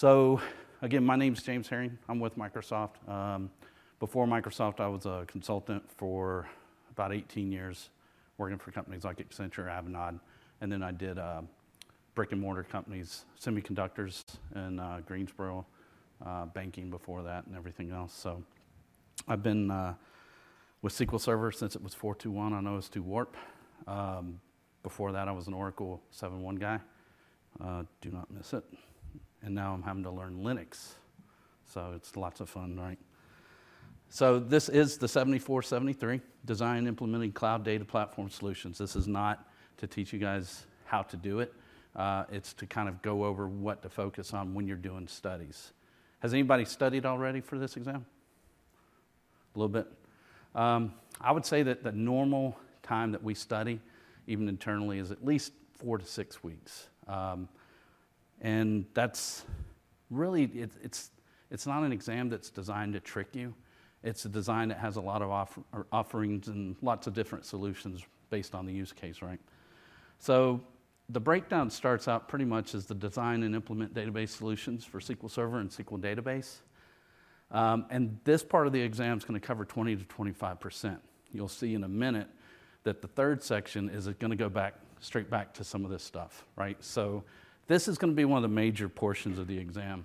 So, again, my name's James Herring. I'm with Microsoft. Before Microsoft, I was a consultant for about 18 years, working for companies like Accenture, Avanade, and then I did brick and mortar companies, semiconductors in Greensboro, banking before that, and everything else. So, I've been with SQL Server since it was 4.2.1 on OS2 Warp. Before that, I was an Oracle 7.1 guy. Do not miss it. And now I'm having to learn Linux. So it's lots of fun, right? So this is the 7473, Design Implementing Cloud Data Platform Solutions. This is not to teach you guys how to do it. It's to kind of go over what to focus on when you're doing studies. Has anybody studied already for this exam? A little bit? I would say that the normal time that we study, even internally, is at least 4 to 6 weeks. And that's really, it's not an exam that's designed to trick you. It's a design that has a lot of offerings and lots of different solutions based on the use case, right? So the breakdown starts out pretty much as the design and implement database solutions for SQL Server and SQL Database. And this part of the exam is going to cover 20 to 25%. You'll see in a minute that the third section is going to go straight back to some of this stuff, right? So this is going to be one of the major portions of the exam.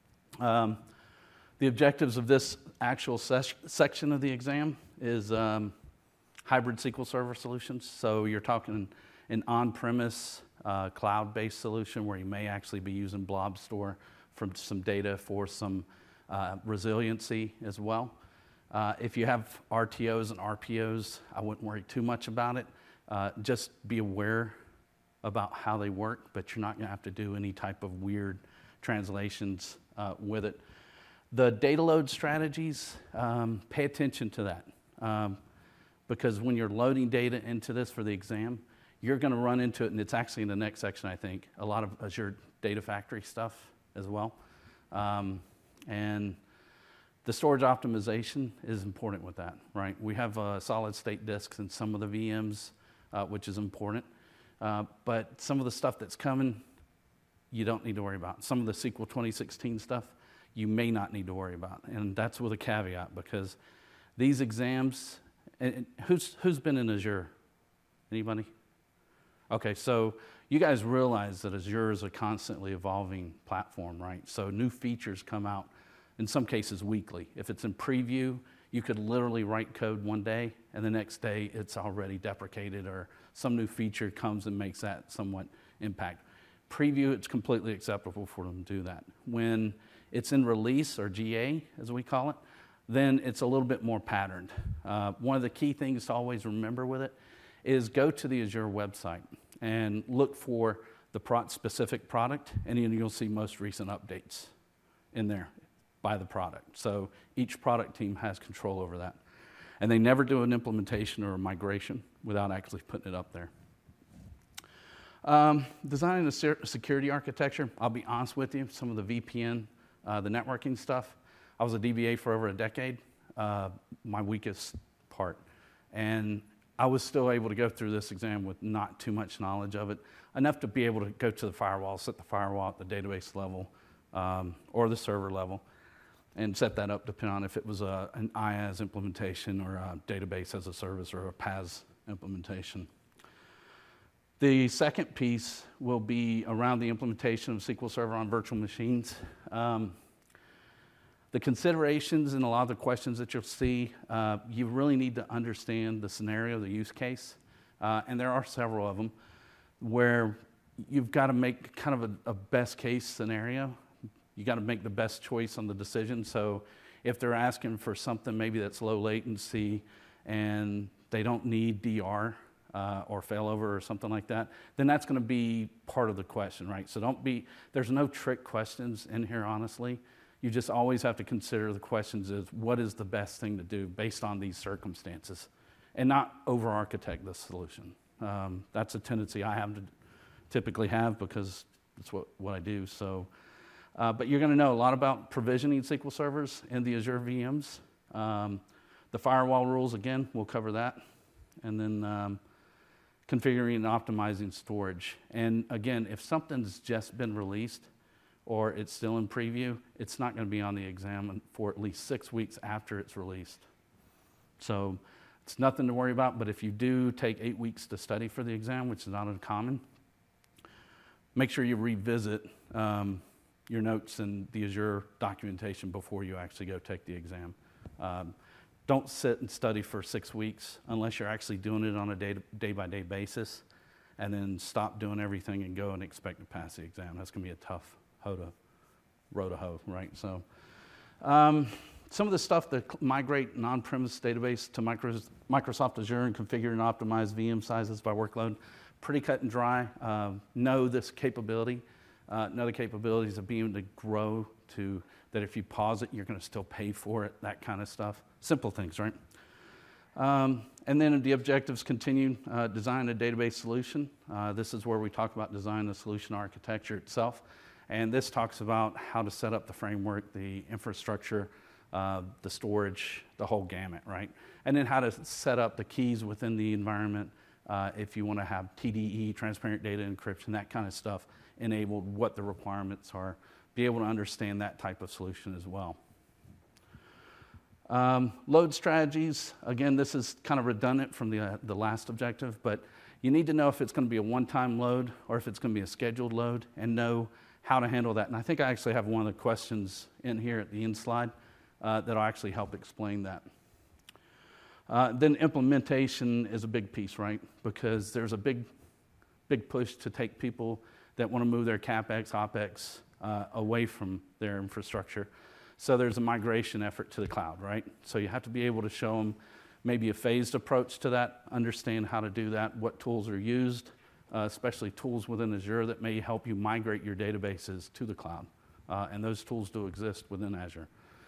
The objectives of this actual section of the exam is hybrid SQL Server solutions. So you're talking an on-premise cloud-based solution where you may actually be using Blob Store for some data for some resiliency as well. If you have RTOs and RPOs, I wouldn't worry too much about it. Just be aware about how they work, but you're not going to have to do any type of weird translations with it. The data load strategies, pay attention to that. Because when you're loading data into this for the exam, you're going to run into it, and it's actually in the next section, I think, a lot of Azure Data Factory stuff as well. And the storage optimization is important with that, right? We have solid state disks in some of the VMs, which is important. But some of the stuff that's coming, you don't need to worry about. Some of the SQL 2016 stuff, you may not need to worry about. And that's with a caveat, because these exams, and who's been in Azure? Anybody? Okay, so you guys realize that Azure is a constantly evolving platform, right? So new features come out, in some cases weekly. If it's in preview, you could literally write code one day, and the next day it's already deprecated, or some new feature comes and makes that somewhat impact. Preview, it's completely acceptable for them to do that. When it's in release, or GA, as we call it, then it's a little bit more patterned. One of the key things to always remember with it is go to the Azure website and look for the specific product, and then you'll see most recent updates in there by the product. So each product team has control over that. And they never do an implementation or a migration without actually putting it up there. Designing a security architecture, I'll be honest with you, some of the VPN, the networking stuff, I was a DBA for over a decade, my weakest part. And I was still able to go through this exam with not too much knowledge of it, enough to be able to go to the firewall, set the firewall at the database level or the server level, and set that up depending on if it was an IaaS implementation or a database as a service or a PaaS implementation. The second piece will be around the implementation of SQL Server on virtual machines. The considerations and a lot of the questions that you'll see, you really need to understand the scenario, the use case, and there are several of them, where you've got to make kind of a best case scenario. You got to make the best choice on the decision. So if they're asking for something maybe that's low latency and they don't need DR or failover or something like that, then that's going to be part of the question, right? So there's no trick questions in here, honestly. You just always have to consider the questions as what is the best thing to do based on these circumstances, and not over-architect the solution. That's a tendency I have to typically have because it's what I do. So, but you're going to know a lot about provisioning SQL servers in the Azure VMs. The firewall rules, again, we'll cover that. And then configuring and optimizing storage. And again, if something's just been released, or it's still in preview, it's not going to be on the exam for at least 6 weeks after it's released. So it's nothing to worry about, but if you do take 8 weeks to study for the exam, which is not uncommon, make sure you revisit your notes and the Azure documentation before you actually go take the exam. Don't sit and study for 6 weeks unless you're actually doing it on a day-by-day basis, and then stop doing everything and go and expect to pass the exam. That's going to be a tough row to hoe, right? So some of the stuff that migrate an on-premise database to Microsoft Azure and configure and optimize VM sizes by workload, pretty cut and dry. Know this capability. Know the capabilities of being able to grow to that if you pause it, you're going to still pay for it, that kind of stuff. Simple things, right? And then the objectives continue, design a database solution. This is where we talk about design the solution architecture itself. And this talks about how to set up the framework, the infrastructure, the storage, the whole gamut, right? And then how to set up the keys within the environment if you want to have TDE, transparent data encryption, that kind of stuff enabled, what the requirements are, be able to understand that type of solution as well. Load strategies, again, this is kind of redundant from the last objective, but you need to know if it's going to be a one-time load or if it's going to be a scheduled load and know how to handle that. And I think I actually have one of the questions in here at the end slide that'll actually help explain that. Then implementation is a big piece, right? Because there's a big push to take people that want to move their CapEx, OpEx away from their infrastructure. So there's a migration effort to the cloud, right? So you have to be able to show them maybe a phased approach to that, understand how to do that, what tools are used, especially tools within Azure that may help you migrate your databases to the cloud. And those tools do exist within Azure.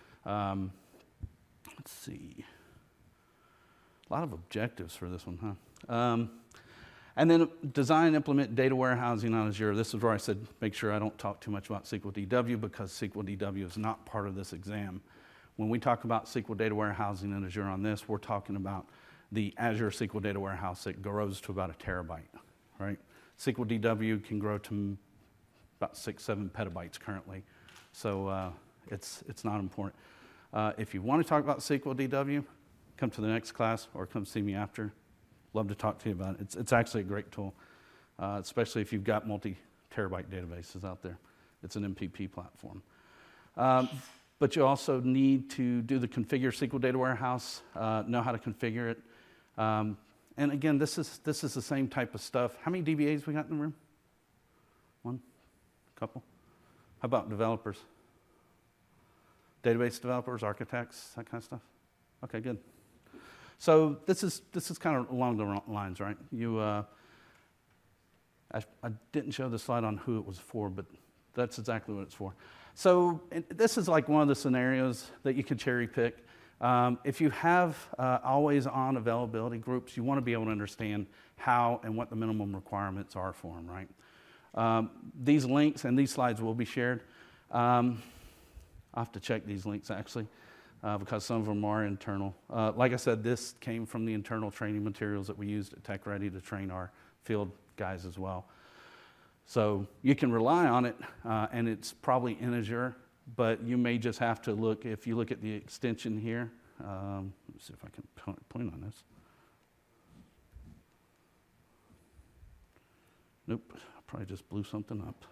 Let's see. A lot of objectives for this one, huh? And then design, implement data warehousing on Azure. This is where I said make sure I don't talk too much about SQL DW because SQL DW is not part of this exam. When we talk about SQL data warehousing in Azure on this, we're talking about the Azure SQL data warehouse that grows to about 1 terabyte, right? SQL DW can grow to about 6-7 petabytes currently. So it's not important. If you want to talk about SQL DW, come to the next class or come see me after. Love to talk to you about it. It's actually a great tool, especially if you've got multi-terabyte databases out there. It's an MPP platform. But you also need to do the configure SQL data warehouse, know how to configure it. And again, this is the same type of stuff. How many DBAs we got in the room? One? Couple? How about developers? Database developers, architects, that kind of stuff? Okay, good. So this is kind of along the lines, right? I didn't show the slide on who it was for, but that's exactly what it's for. So this is like one of the scenarios that you can cherry pick. If you have always on availability groups, you want to be able to understand how and what the minimum requirements are for them, right? These links and these slides will be shared. I'll have to check these links actually. Because some of them are internal. Like I said, this came from the internal training materials that we used at TechReady to train our field guys as well. So you can rely on it, and it's probably in Azure, but you may just have to look, if you look at the extension here, let me see if I can point on this. Nope, I probably just blew something up.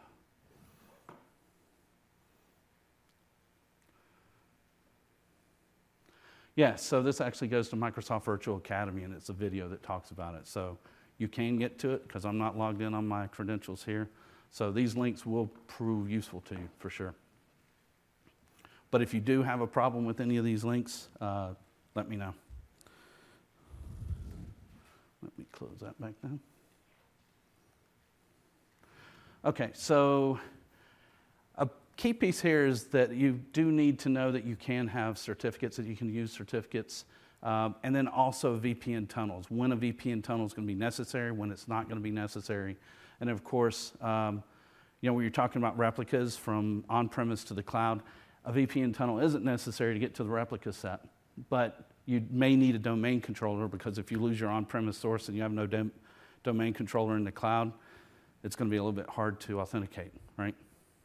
Yeah, so this actually goes to Microsoft Virtual Academy, and it's a video that talks about it. So you can get to it because I'm not logged in on my credentials here. So these links will prove useful to you for sure. But if you do have a problem with any of these links, let me know. Let me close that back down. Okay, so a key piece here is that you do need to know that you can have certificates, that you can use certificates, and then also VPN tunnels. When a VPN tunnel is going to be necessary, when it's not going to be necessary. And of course, when you're talking about replicas from on-premise to the cloud, a VPN tunnel isn't necessary to get to the replica set, but you may need a domain controller because if you lose your on-premise source and you have no domain controller in the cloud, it's going to be a little bit hard to authenticate, right?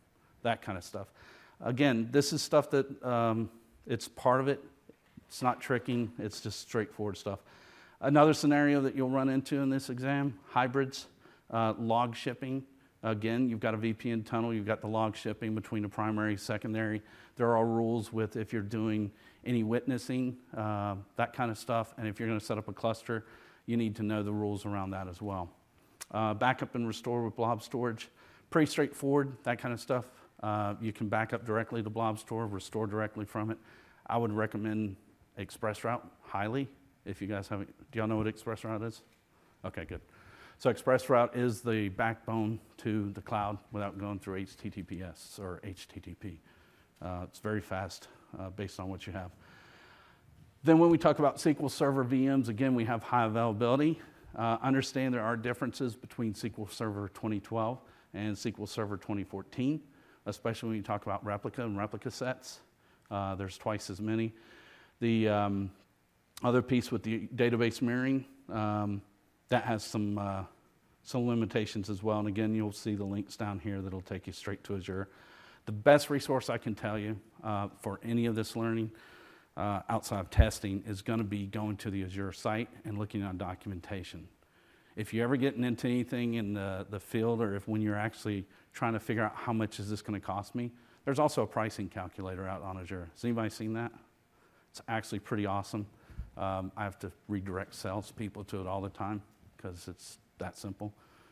that kind of stuff. Again, this is stuff that it's part of it. It's not tricking, it's just straightforward stuff. Another scenario that you'll run into in this exam, hybrids, log shipping. Again, you've got a VPN tunnel, you've got the log shipping between a primary, secondary. There are rules with if you're doing any witnessing, that kind of stuff, and if you're going to set up a cluster, you need to know the rules around that as well. Backup and restore with blob storage, pretty straightforward, that kind of stuff. You can back up directly to blob store, restore directly from it. I would recommend ExpressRoute highly. If you guys haven't, do y'all know what ExpressRoute is? Okay, good. So ExpressRoute is the backbone to the cloud without going through HTTPS or HTTP. It's very fast based on what you have. Then when we talk about SQL Server VMs, again, we have high availability. Understand there are differences between SQL Server 2012 and SQL Server 2014, especially when you talk about replica and replica sets. There's twice as many. The other piece with the database mirroring, that has some limitations as well. And again, you'll see the links down here that'll take you straight to Azure. The best resource I can tell you for any of this learning outside of testing is going to be going to the Azure site and looking on documentation. If you're ever getting into anything in the field, or if when you're actually trying to figure out how much is this going to cost me, there's also a pricing calculator out on Azure. Has anybody seen that? It's actually pretty awesome. I have to redirect salespeople to it all the time because it's that simple.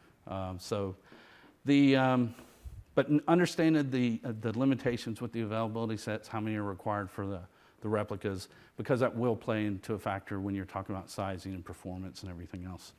But understanding the limitations with the availability sets, how many are required for the replicas, because that will play into a factor when you're talking about sizing and performance and everything else.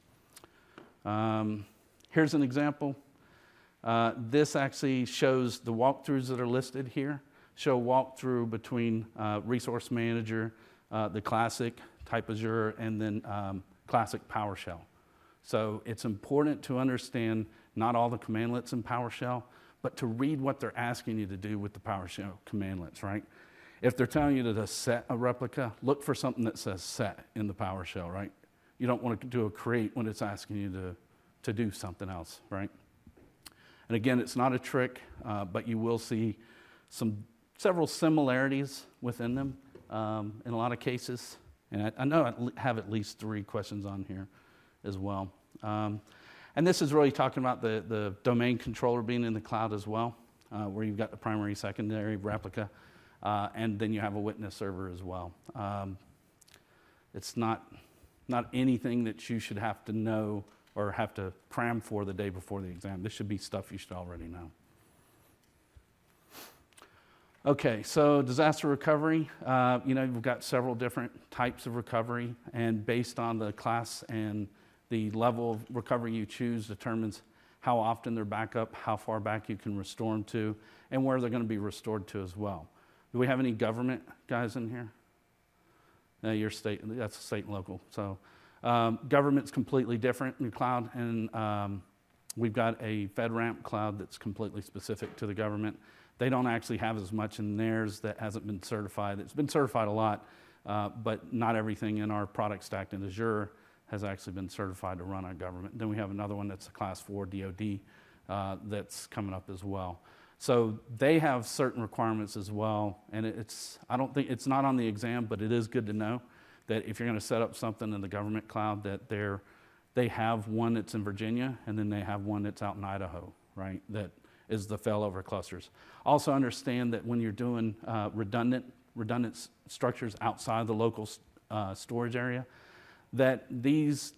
Here's an example. This actually shows the walkthroughs that are listed here, show walkthrough between Resource Manager, the classic type Azure, and then classic PowerShell. So it's important to understand not all the commandlets in PowerShell, but to read what they're asking you to do with the PowerShell commandlets, right? If they're telling you to set a replica, look for something that says set in the PowerShell, right? You don't want to do a create when it's asking you to do something else, right? And again, it's not a trick, but you will see several similarities within them in a lot of cases. And I know I have at least 3 questions on here as well. And this is really talking about the domain controller being in the cloud as well, where you've got the primary, secondary, replica, and then you have a witness server as well. It's not anything that you should have to know or have to cram for the day before the exam. This should be stuff you should already know. Okay, so disaster recovery, we've got several different types of recovery, and based on the class and the level of recovery you choose determines how often they're back up, how far back you can restore them to, and where they're going to be restored to as well. Do we have any government guys in here? No, your state, that's state and local. So government's completely different in the cloud, and we've got a FedRAMP cloud that's completely specific to the government. They don't actually have as much in theirs that hasn't been certified. It's been certified a lot, but not everything in our product stack in Azure has actually been certified to run on government. Then we have another one that's a Class 4 DoD that's coming up as well. So they have certain requirements as well, and I don't think it's not on the exam, but it is good to know that if you're going to set up something in the government cloud, that they have one that's in Virginia, and then they have one that's out in Idaho, right? That is the failover clusters. Also understand that when you're doing redundant structures outside the local storage area, that these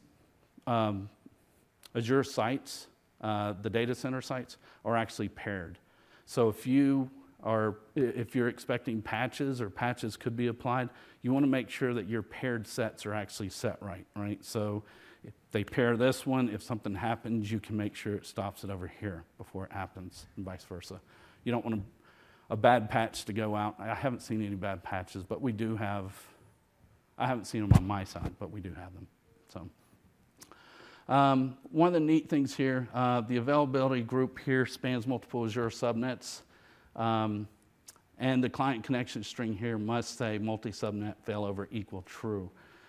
Azure sites, the data center sites, are actually paired. So if you're expecting patches or patches could be applied, you want to make sure that your paired sets are actually set right? So if they pair this one, if something happens, you can make sure it stops it over here before it happens, and vice versa. You don't want a bad patch to go out. I haven't seen any bad patches, but we do have, I haven't seen them on my side, but we do have them. So one of the neat things here, the availability group here spans multiple Azure subnets, and the client connection string here must say multi-subnet failover equal true.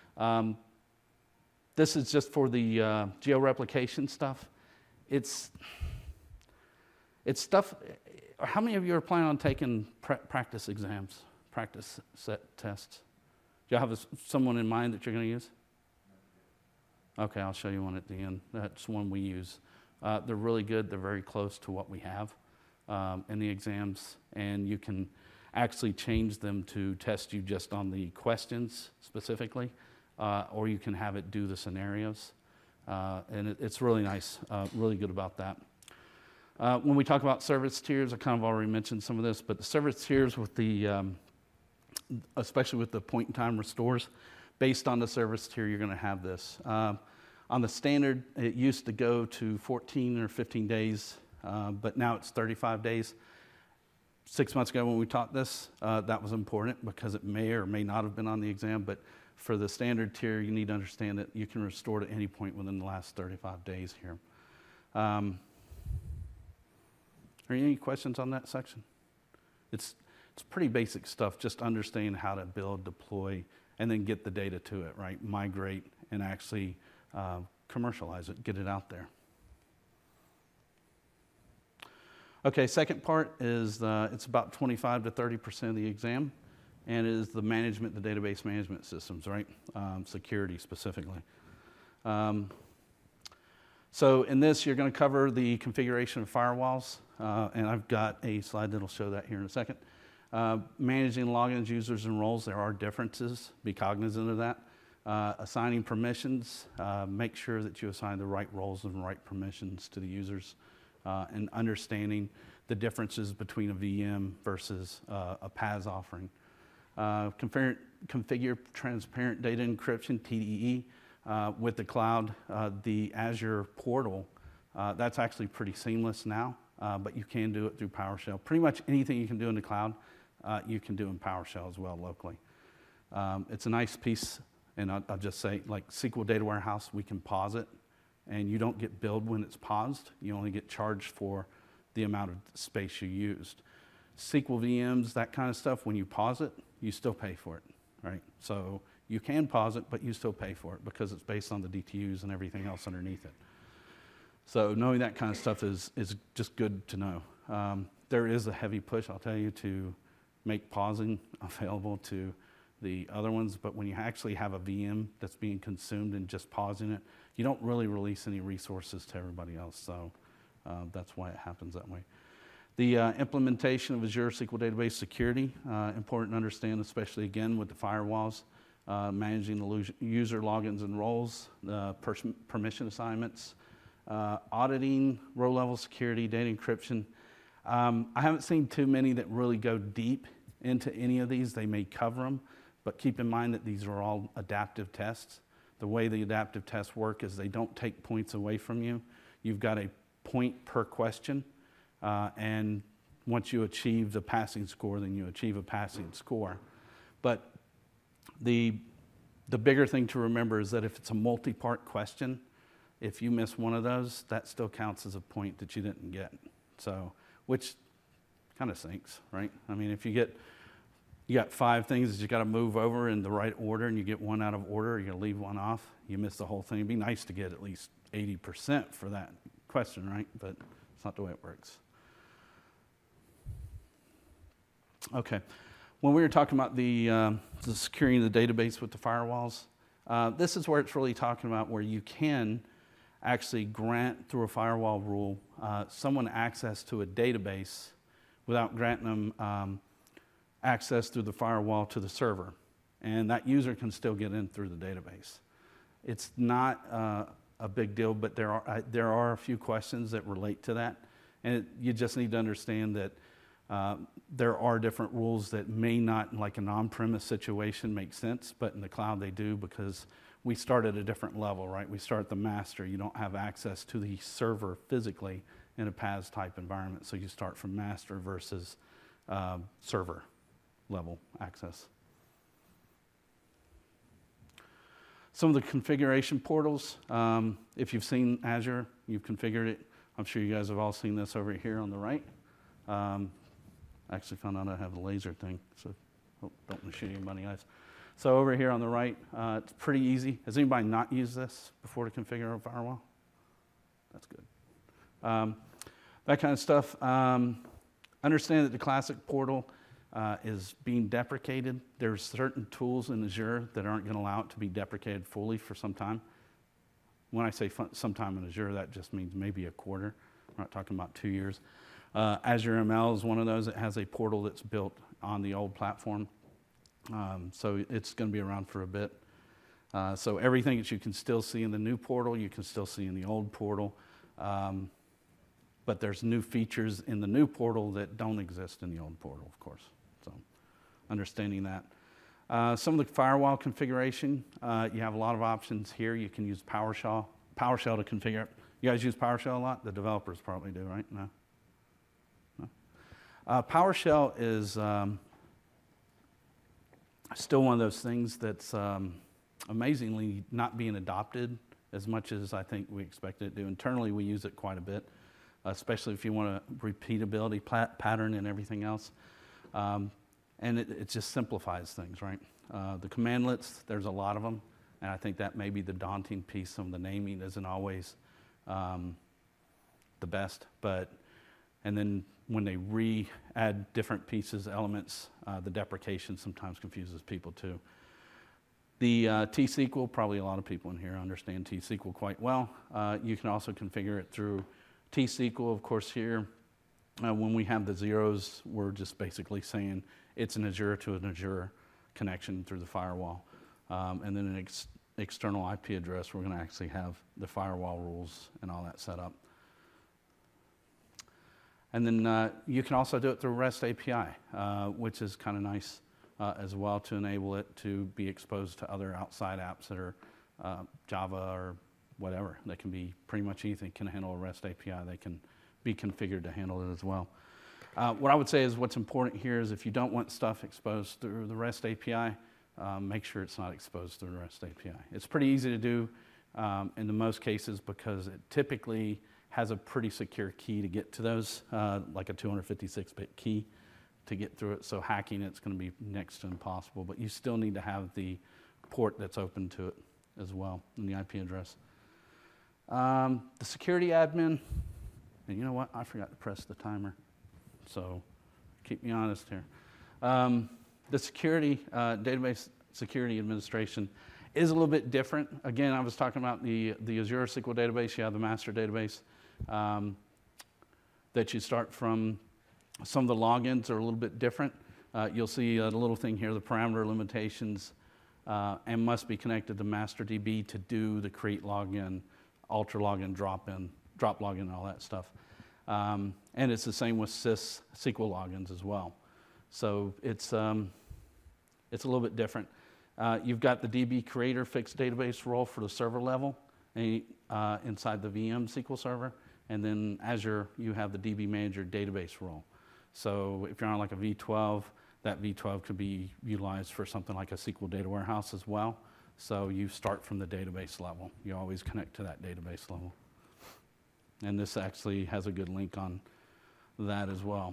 This is just for the geo-replication stuff. It's stuff, How many of you are planning on taking practice exams, practice set tests? Do you have someone in mind that you're going to use? Okay, I'll show you one at the end. That's one we use. They're really good. They're very close to what we have in the exams, and you can actually change them to test you just on the questions specifically, or you can have it do the scenarios. And it's really nice, really good about that. When we talk about service tiers, I kind of already mentioned some of this, but the service tiers with the, especially with the point-in-time restores, based on the service tier, you're going to have this. On the standard, it used to go to 14 or 15 days, but now it's 35 days. 6 months ago when we taught this, that was important because it may or may not have been on the exam, but for the standard tier, you need to understand that you can restore to any point within the last 35 days here. Are there any questions on that section? It's pretty basic stuff, just understanding how to build, deploy, and then get the data to it, right? Migrate and actually commercialize it, get it out there. Okay, second part is it's about 25 to 30% of the exam, and it is the management, the database management systems, right? Security specifically. So in this, you're going to cover the configuration of firewalls, and I've got a slide that'll show that here in a second. Managing logins, users, and roles, there are differences. Be cognizant of that. Assigning permissions, make sure that you assign the right roles and right permissions to the users, and understanding the differences between a VM versus a PaaS offering. Configure transparent data encryption, TDE, with the cloud. The Azure portal, that's actually pretty seamless now, but you can do it through PowerShell. Pretty much anything you can do in the cloud, you can do in PowerShell as well locally. It's a nice piece, and I'll just say, like SQL Data Warehouse, we can pause it, and you don't get billed when it's paused. You only get charged for the amount of space you used. SQL VMs, that kind of stuff, when you pause it, you still pay for it, right? So you can pause it, but you still pay for it because it's based on the DTUs and everything else underneath it. So knowing that kind of stuff is just good to know. There is a heavy push, I'll tell you, to make pausing available to the other ones, but when you actually have a VM that's being consumed and just pausing it, you don't really release any resources to everybody else, so that's why it happens that way. The implementation of Azure SQL Database Security, important to understand, especially again with the firewalls, managing the user logins and roles, permission assignments, auditing, row-level security, data encryption. I haven't seen too many that really go deep into any of these. They may cover them, but keep in mind that these are all adaptive tests. The way the adaptive tests work is they don't take points away from you. You've got a point per question, and once you achieve the passing score, then you achieve a passing score. But the bigger thing to remember is that if it's a multi-part question, if you miss one of those, that still counts as a point that you didn't get. So, which kind of sinks, right? I mean, if you got 5 things that you got to move over in the right order, and you get one out of order, you're going to leave one off, you miss the whole thing. It'd be nice to get at least 80% for that question, right? But it's not the way it works. Okay. When we were talking about the securing the database with the firewalls, this is where it's really talking about where you can actually grant, through a firewall rule, someone access to a database without granting them access through the firewall to the server. And that user can still get in through the database. It's not a big deal, but there are a few questions that relate to that. And you just need to understand that there are different rules that may not, like an on-premise situation, make sense, but in the cloud they do, because we start at a different level, right? We start at the master. You don't have access to the server physically in a PaaS type environment, so you start from master versus server level access. Some of the configuration portals, if you've seen Azure, you've configured it. I'm sure you guys have all seen this over here on the right. I actually found out I have the laser thing, so don't want to shoot you in my eyes. So over here on the right, it's pretty easy. Has anybody not used this before to configure a firewall? That's good. That kind of stuff. Understand that the Classic portal is being deprecated. There's certain tools in Azure that aren't going to allow it to be deprecated fully for some time. When I say sometime in Azure, that just means maybe a quarter. We're not talking about 2 years. Azure ML is one of those that has a portal that's built on the old platform. So it's going to be around for a bit. So everything that you can still see in the new portal, you can still see in the old portal. But there's new features in the new portal that don't exist in the old portal, of course. So understanding that. Some of the firewall configuration, you have a lot of options here. You can use PowerShell to configure it. You guys use PowerShell a lot? The developers probably do, right? No? PowerShell is still one of those things that's amazingly not being adopted as much as I think we expect it to do. Internally, we use it quite a bit, especially if you want a repeatability pattern and everything else. And it just simplifies things, right? The commandlets, there's a lot of them, and I think that may be the daunting piece. Some of the naming isn't always the best, and then when they add different pieces, elements, the deprecation sometimes confuses people too. The T-SQL, probably a lot of people in here understand T-SQL quite well. You can also configure it through T-SQL, of course, here. When we have the zeros, we're just basically saying it's an Azure to an Azure connection through the firewall. And then an external IP address, we're going to actually have the firewall rules and all that set up. And then you can also do it through REST API, which is kind of nice as well to enable it to be exposed to other outside apps that are Java or whatever. They can be pretty much anything can handle a REST API. They can be configured to handle it as well. What I would say is what's important here is if you don't want stuff exposed through the REST API, make sure it's not exposed through the REST API. It's pretty easy to do in the most cases because it typically has a pretty secure key to get to those, like a 256-bit key to get through it. So hacking it's going to be next to impossible, but you still need to have the port that's open to it as well, and the IP address. The security admin, and you know what? I forgot to press the timer, so keep me honest here. The security, database security administration is a little bit different. Again, I was talking about the Azure SQL database. You have the master database that you start from. Some of the logins are a little bit different. You'll see a little thing here, the parameter limitations, and must be connected to MasterDB to do the create login, alter login, drop login, and all that stuff. And it's the same with SysSQL logins as well. So it's a little bit different. You've got the DB creator fixed database role for the server level inside the VM SQL server. And then Azure, you have the DB manager database role. So if you're on like a V12, that V12 could be utilized for something like a SQL data warehouse as well. So you start from the database level. You always connect to that database level. And this actually has a good link on that as well.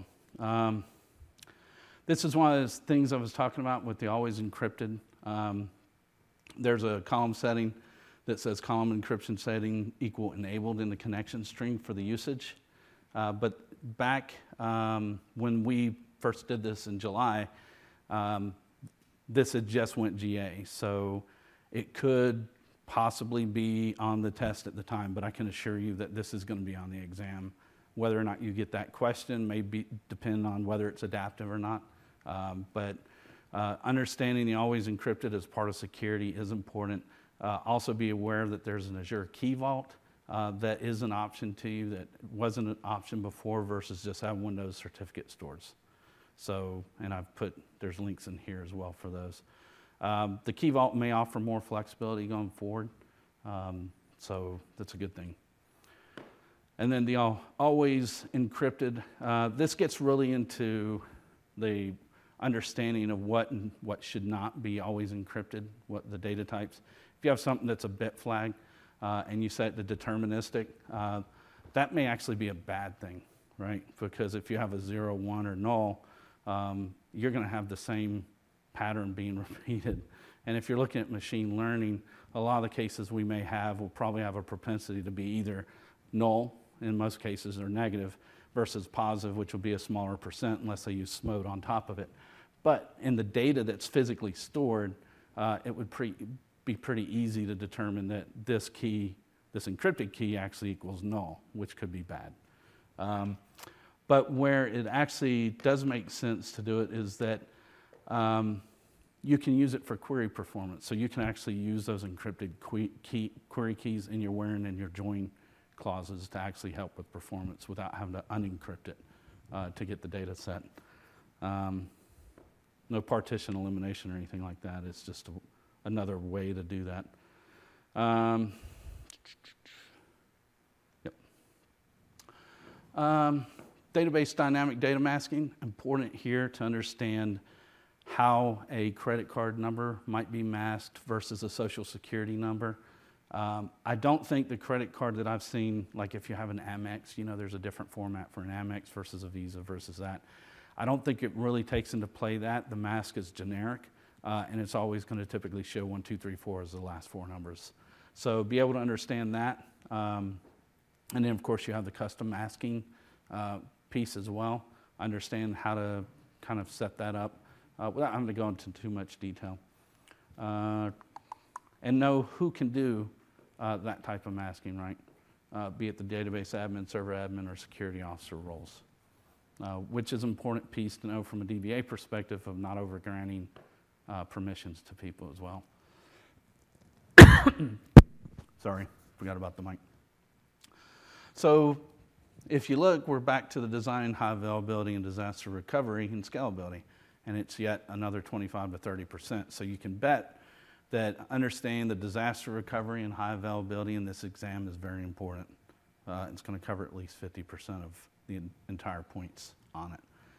This is one of those things I was talking about with the always encrypted. There's a column setting that says column encryption setting equal enabled in the connection string for the usage. But back when we first did this in July, this had just went GA. So it could possibly be on the test at the time, but I can assure you that this is going to be on the exam. Whether or not you get that question may depend on whether it's adaptive or not. But understanding the always encrypted as part of security is important. Also be aware that there's an Azure Key Vault that is an option to you that wasn't an option before versus just having Windows certificate stores. So, and there's links in here as well for those. The Key Vault may offer more flexibility going forward, so that's a good thing. And then the always encrypted, this gets really into the understanding of what and what should not be always encrypted, what the data types. If you have something that's a bit flag and you set it to deterministic, that may actually be a bad thing, right? Because if you have a 0, 1, or null, you're going to have the same pattern being repeated. And if you're looking at machine learning, a lot of the cases we may have will probably have a propensity to be either null in most cases or negative, versus positive, which will be a smaller percent unless they use SMODE on top of it. But in the data that's physically stored, it would be pretty easy to determine that this key, this encrypted key, actually equals null, which could be bad. But where it actually does make sense to do it is that you can use it for query performance. So you can actually use those encrypted query keys in your wherein and your join clauses to actually help with performance without having to unencrypt it to get the data set. No partition elimination or anything like that. It's just another way to do that. Database dynamic data masking, important here to understand how a credit card number might be masked versus a social security number. I don't think the credit card that I've seen, like if you have an Amex, you know, there's a different format for an Amex versus a Visa versus that. I don't think it really takes into play that. The mask is generic, and it's always going to typically show 1, 2, 3, 4 as the last 4 numbers. So be able to understand that. And then, of course, you have the custom masking piece as well. Understand how to kind of set that up without having to go into too much detail. And know who can do that type of masking, right? Be it the database admin, server admin, or security officer roles, which is an important piece to know from a DBA perspective of not over-granting permissions to people as well. Sorry, forgot about the mic. So if you look, we're back to the design, high availability, and disaster recovery and scalability. And it's yet another 25 to 30%. So you can bet that understanding the disaster recovery and high availability in this exam is very important. It's going to cover at least 50% of the entire points on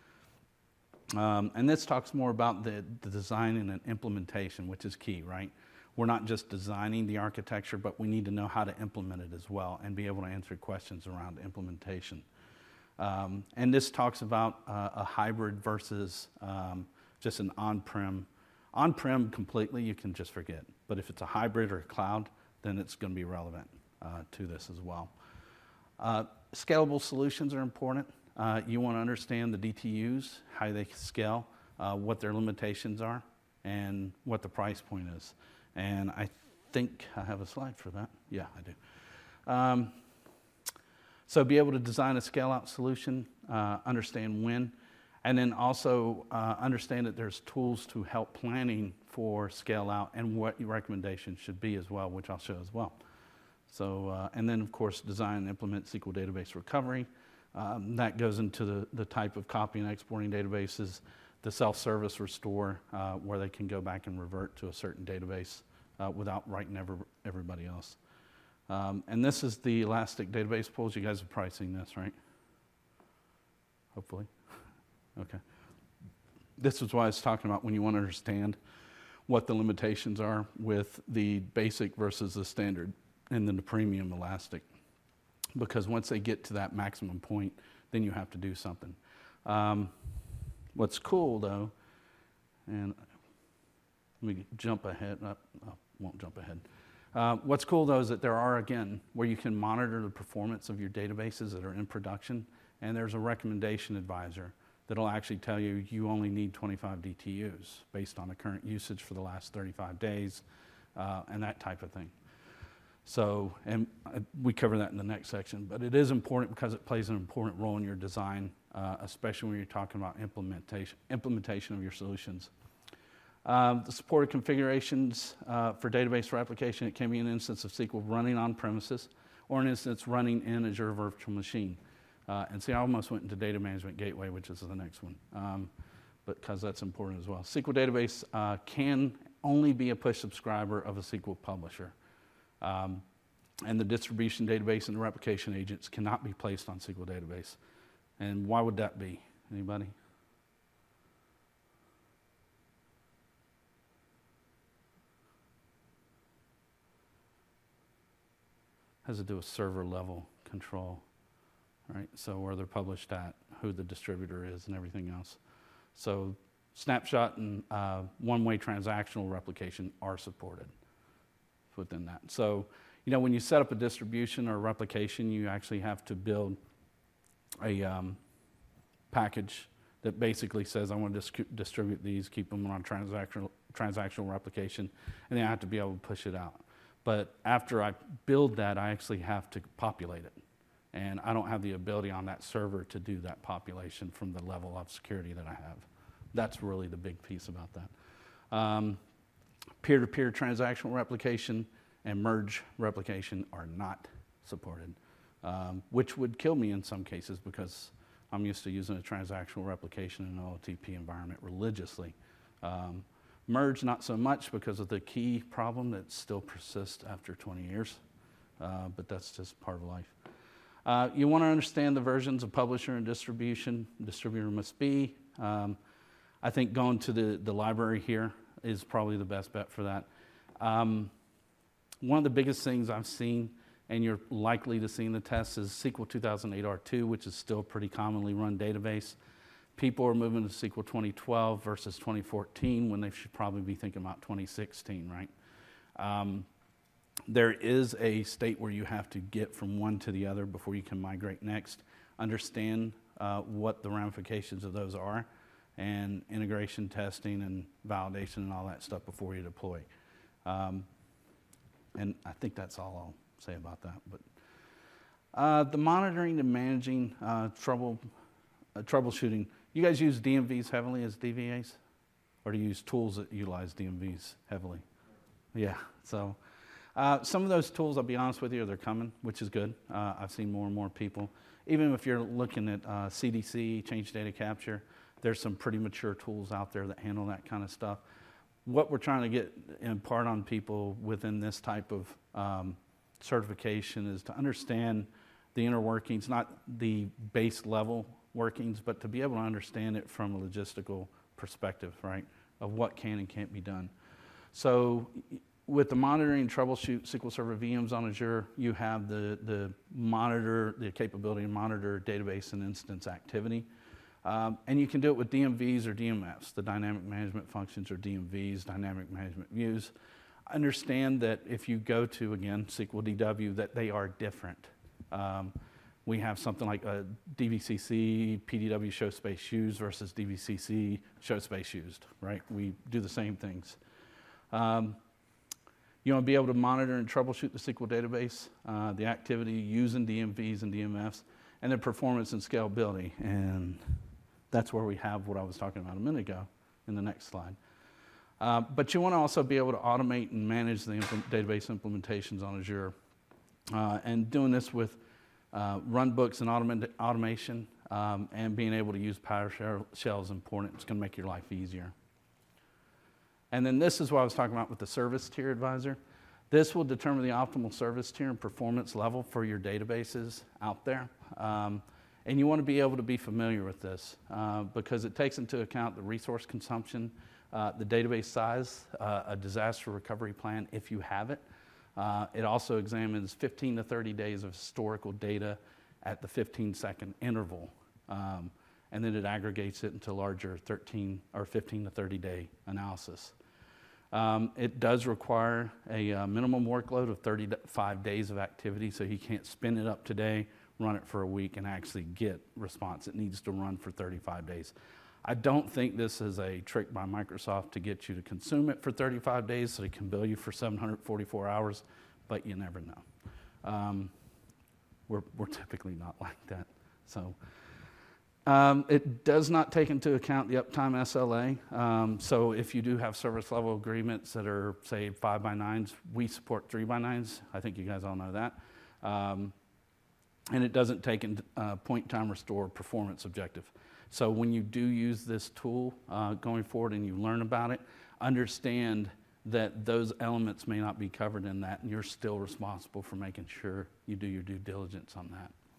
it. And this talks more about the design and implementation, which is key, right? We're not just designing the architecture, but we need to know how to implement it as well and be able to answer questions around implementation. And this talks about a hybrid versus just an on-prem. On-prem completely, you can just forget. But if it's a hybrid or a cloud, then it's going to be relevant to this as well. Scalable solutions are important. You want to understand the DTUs, how they scale, what their limitations are, and what the price point is. And I think I have a slide for that. Yeah, I do. So be able to design a scale-out solution, understand when, and then also understand that there's tools to help planning for scale-out and what your recommendations should be as well, which I'll show as well. So, and then, of course, design and implement SQL database recovery. That goes into the type of copy and exporting databases, the self-service restore, where they can go back and revert to a certain database without writing everybody else. And this is the Elastic database pools. You guys have probably seen this, right? Hopefully. Okay. This is what I was talking about when you want to understand what the limitations are with the basic versus the standard and then the premium Elastic. Because once they get to that maximum point, then you have to do something. What's cool, though, and let me jump ahead. I won't jump ahead. What's cool, though, is that there are, again, where you can monitor the performance of your databases that are in production, and there's a recommendation advisor that'll actually tell you you only need 25 DTUs based on the current usage for the last 35 days and that type of thing. So, and we cover that in the next section, but it is important because it plays an important role in your design, especially when you're talking about implementation of your solutions. The supported configurations for database replication, it can be an instance of SQL running on premises or an instance running in Azure Virtual Machine. And see, I almost went into Data Management Gateway, which is the next one, because that's important as well. SQL database can only be a push subscriber of a SQL publisher. And the distribution database and the replication agents cannot be placed on SQL database. And why would that be? Anybody? Has to do with server level control, right? So where they're published at, who the distributor is, and everything else. So snapshot and one-way transactional replication are supported within that. So, you know, when you set up a distribution or a replication, you actually have to build package that basically says I want to distribute these, keep them on transactional replication, and then I have to be able to push it out. But after I build that, I actually have to populate it. And I don't have the ability on that server to do that population from the level of security that I have. That's really the big piece about that. Peer-to-peer transactional replication and merge replication are not supported, which would kill me in some cases because I'm used to using a transactional replication in an OLTP environment religiously. Merge, not so much because of the key problem that still persists after 20 years, but that's just part of life. You want to understand the versions of publisher and distribution. Distributor must be. I think going to the library here is probably the best bet for that. One of the biggest things I've seen, and you're likely to see in the tests, is SQL 2008 R2, which is still a pretty commonly run database. People are moving to SQL 2012 versus 2014 when they should probably be thinking about 2016, right? There is a state where you have to get from one to the other before you can migrate next. Understand what the ramifications of those are, and integration testing and validation and all that stuff before you deploy. And I think that's all I'll say about that. But the monitoring and managing troubleshooting. You guys use DMVs heavily as DVAs? Or do you use tools that utilize DMVs heavily? Yeah, so some of those tools, I'll be honest with you, they're coming, which is good. I've seen more and more people. Even if you're looking at CDC, change data capture, there's some pretty mature tools out there that handle that kind of stuff. What we're trying to get impart on people within this type of certification is to understand the inner workings, not the base level workings, but to be able to understand it from a logistical perspective, right, of what can and can't be done. So with the monitoring and troubleshoot SQL Server VMs on Azure, you have the capability to monitor database and instance activity. And you can do it with DMVs or DMFs, the dynamic management functions, or DMVs, dynamic management views. Understand that if you go to, again, SQL DW, that they are different. We have something like a DVCC, PDW show space used versus DVCC show space used, right? We do the same things. You want to be able to monitor and troubleshoot the SQL database, the activity using DMVs and DMFs, and then performance and scalability. And that's where we have what I was talking about a minute ago in the next slide. But you want to also be able to automate and manage the database implementations on Azure. And doing this with runbooks and automation and being able to use PowerShell is important. It's going to make your life easier. And then this is what I was talking about with the service tier advisor. This will determine the optimal service tier and performance level for your databases out there. And you want to be able to be familiar with this because it takes into account the resource consumption, the database size, a disaster recovery plan if you have it. It also examines 15 to 30 days of historical data at the 15-second interval. And then it aggregates it into larger 13 or 15 to 30-day analysis. It does require a minimum workload of 35 days of activity, so you can't spin it up today, run it for a week, and actually get response. It needs to run for 35 days. I don't think this is a trick by Microsoft to get you to consume it for 35 days so they can bill you for 744 hours, but you never know. We're typically not like that. So it does not take into account the uptime SLA. So if you do have service level agreements that are, say, 5x9s, we support 3x9s. I think you guys all know that. And it doesn't take into point time restore performance objective. So when you do use this tool going forward and you learn about it, understand that those elements may not be covered in that, and you're still responsible for making sure you do your due diligence on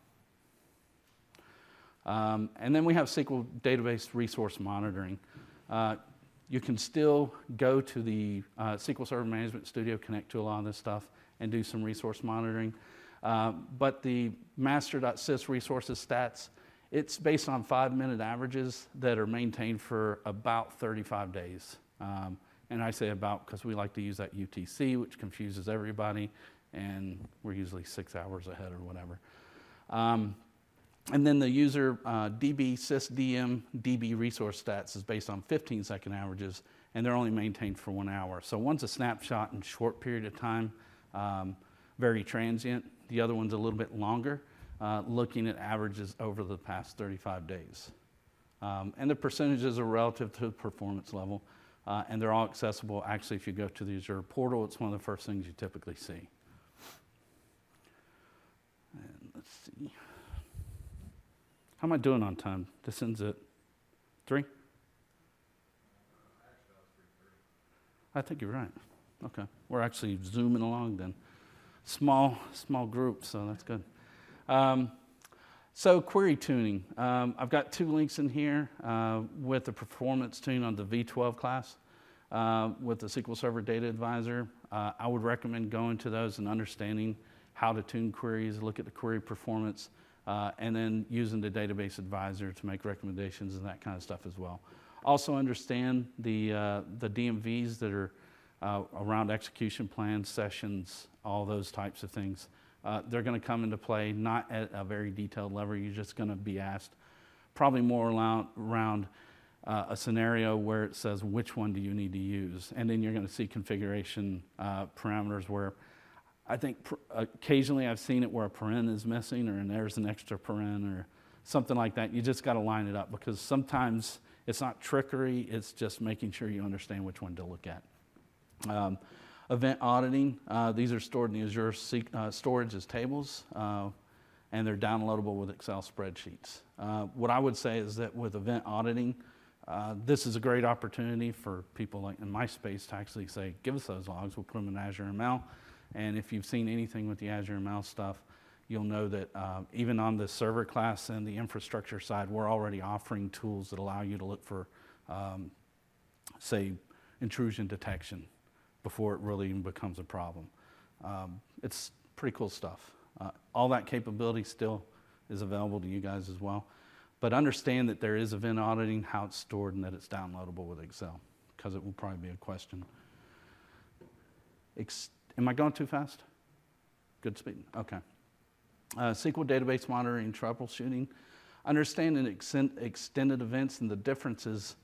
that. And then we have SQL database resource monitoring. You can still go to the SQL Server Management Studio, connect to a lot of this stuff, and do some resource monitoring. But the master.sys resources stats, it's based on 5-minute averages that are maintained for about 35 days. And I say about because we like to use that UTC, which confuses everybody, and we're usually 6 hours ahead or whatever. And then the user DB sysdm DB resource stats is based on 15-second averages, and they're only maintained for 1 hour. So one's a snapshot in a short period of time, very transient. The other one's a little bit longer, looking at averages over the past 35 days. And the percentages are relative to the performance level, and they're all accessible. Actually, if you go to the Azure portal, it's one of the first things you typically see. And let's see. How am I doing on time? This ends at 3? I think you're right. Okay. We're actually zooming along then. Small group, so that's good. So query tuning. I've got 2 links in here with the performance tune on the V12 class with the SQL Server Data Advisor. I would recommend going to those and understanding how to tune queries, look at the query performance, and then using the Database Advisor to make recommendations and that kind of stuff as well. Also understand the DMVs that are around execution plans, sessions, all those types of things. They're going to come into play, not at a very detailed level. You're just going to be asked probably more around a scenario where it says which one do you need to use. And then you're going to see configuration parameters where I think occasionally I've seen it where a paren is missing or there's an extra paren or something like that. You just got to line it up because sometimes it's not trickery, it's just making sure you understand which one to look at. Event auditing, these are stored in the Azure storage as tables, and they're downloadable with Excel spreadsheets. What I would say is that with event auditing, this is a great opportunity for people like in my space to actually say, give us those logs, we'll put them in Azure ML. And if you've seen anything with the Azure ML stuff, you'll know that even on the server class and the infrastructure side, we're already offering tools that allow you to look for, say, intrusion detection before it really even becomes a problem. It's pretty cool stuff. All that capability still is available to you guys as well. But understand that there is event auditing, how it's stored, and that it's downloadable with Excel, because it will probably be a question. Am I going too fast? Good speed. Okay. SQL database monitoring and troubleshooting. Understanding extended events and the differences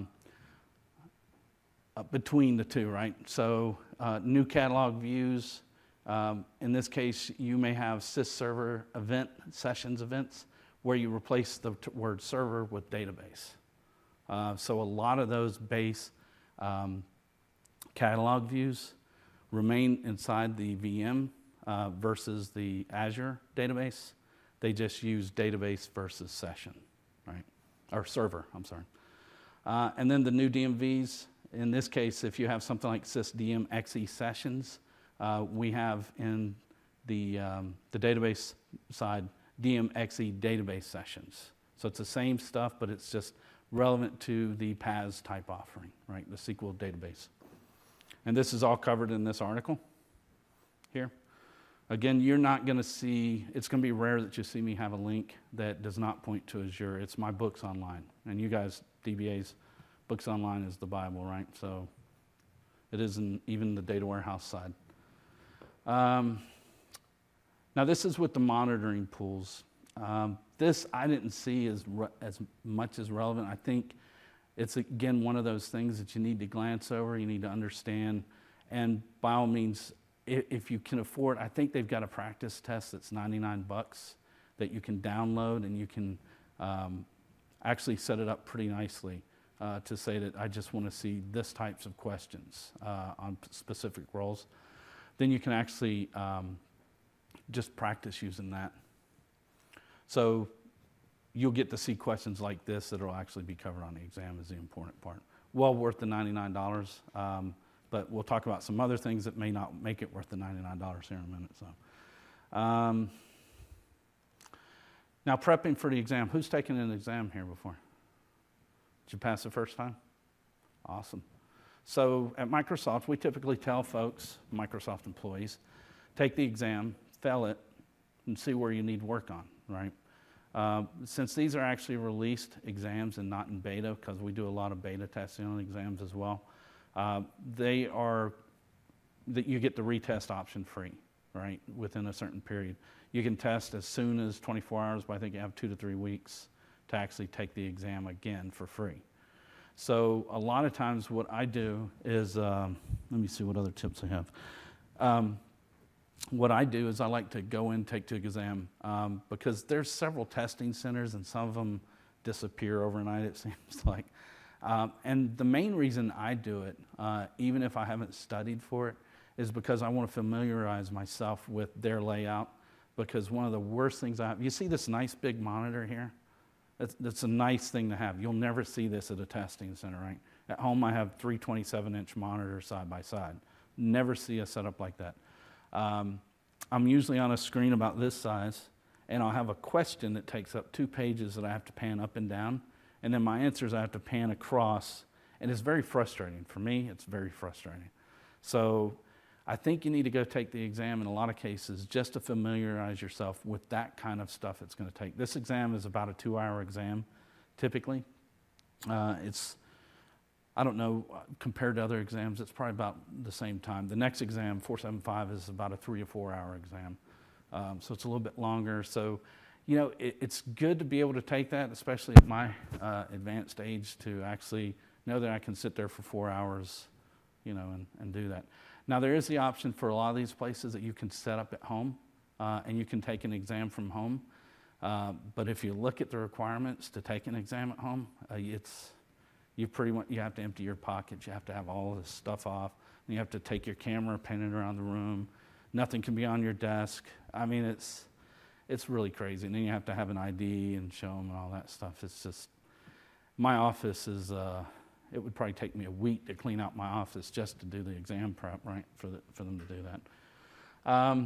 between the two, right? So new catalog views. In this case, you may have sysserver event sessions events where you replace the word server with database. So a lot of those base catalog views remain inside the VM versus the Azure database. They just use database versus session, right? Or server, I'm sorry. And then the new DMVs, in this case, if you have something like sysdm exe sessions, we have in the database side, DMXE database sessions. So it's the same stuff, but it's just relevant to the PaaS type offering, right? The SQL database. And this is all covered in this article here. Again, you're not going to see, it's going to be rare that you see me have a link that does not point to Azure. It's my books online. And you guys, DBAs, books online is the Bible, right? So it isn't even the data warehouse side. Now this is with the monitoring pools. This I didn't see as much as relevant. I think it's, again, one of those things that you need to glance over, you need to understand, and by all means, if you can afford, I think they've got a practice test that's $99 that you can download, and you can actually set it up pretty nicely to say that I just want to see this types of questions on specific roles. Then you can actually just practice using that. So you'll get to see questions like this that will actually be covered on the exam is the important part. Well worth the $99, but we'll talk about some other things that may not make it worth the $99 here in a minute. So, now prepping for the exam. Who's taken an exam here before? Did you pass the first time? Awesome. So at Microsoft, we typically tell folks, Microsoft employees, take the exam, fail it, and see where you need work on, right? Since these are actually released exams and not in beta, because we do a lot of beta testing on exams as well, you get the retest option free. right, within a certain period. You can test as soon as 24 hours, but I think you have 2 to 3 weeks to actually take the exam again for free. So a lot of times what I do is, let me see what other tips I have. What I do is I like to go in, take the exam, because there's several testing centers and some of them disappear overnight, it seems like. And the main reason I do it, even if I haven't studied for it, is because I want to familiarize myself with their layout. Because one of the worst things I have, you see this nice big monitor here? That's a nice thing to have. You'll never see this at a testing center, right? At home, I have 3 27-inch monitors side by side. Never see a setup like that. I'm usually on a screen about this size, and I'll have a question that takes up 2 pages that I have to pan up and down, and then my answers I have to pan across, and it's very frustrating. For me, it's very frustrating. So I think you need to go take the exam in a lot of cases just to familiarize yourself with that kind of stuff it's going to take. This exam is about a 2-hour exam, typically. I don't know, compared to other exams, it's probably about the same time. The next exam, 475, is about a 3 or 4 hour exam. So it's a little bit longer. So, you know, it's good to be able to take that, especially at my advanced age, to actually know that I can sit there for 4 hours, you know, and do that. Now, there is the option for a lot of these places that you can set up at home, and you can take an exam from home. But if you look at the requirements to take an exam at home, you have to empty your pockets. You have to have all this stuff off. And you have to take your camera, pan it around the room. Nothing can be on your desk. I mean, it's really crazy. And then you have to have an ID and show them and all that stuff. It's just, my office is, it would probably take me a week to clean out my office just to do the exam prep, right, for them to do that.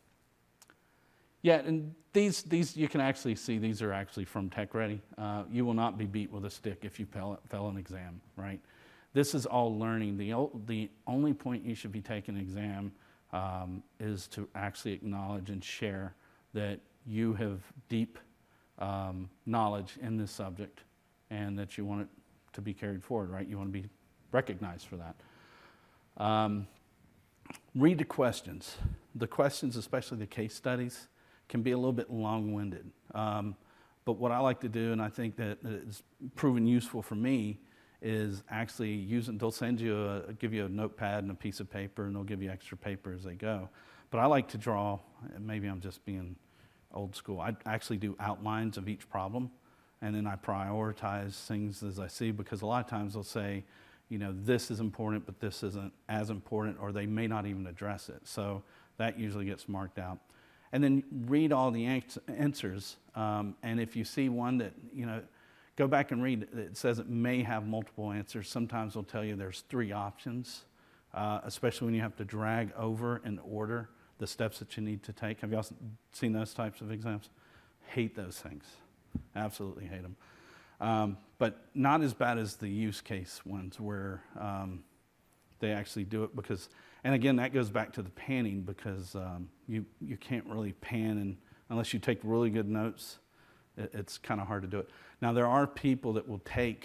Yeah, and these you can actually see, these are actually from TechReady. You will not be beat with a stick if you fail an exam, right? This is all learning. The only point you should be taking an exam is to actually acknowledge and share that you have deep knowledge in this subject and that you want it to be carried forward, right? You want to be recognized for that. Read the questions. The questions, especially the case studies, can be a little bit long-winded. But what I like to do, and I think that it's proven useful for me, is actually using, they'll give you a notepad and a piece of paper, and they'll give you extra paper as they go. But I like to draw, and maybe I'm just being old school, I actually do outlines of each problem, and then I prioritize things as I see, because a lot of times they'll say, you know, this is important, but this isn't as important, or they may not even address it. So that usually gets marked out. And then read all the answers, and if you see one that, you know, go back and read. It says it may have multiple answers. Sometimes they'll tell you there's 3 options, especially when you have to drag over and order the steps that you need to take. Have y'all seen those types of exams? Hate those things. Absolutely hate them. But not as bad as the use case ones where they actually do it because, and again, that goes back to the panning because you can't really pan and unless you take really good notes. It's kind of hard to do it. Now, there are people that will take,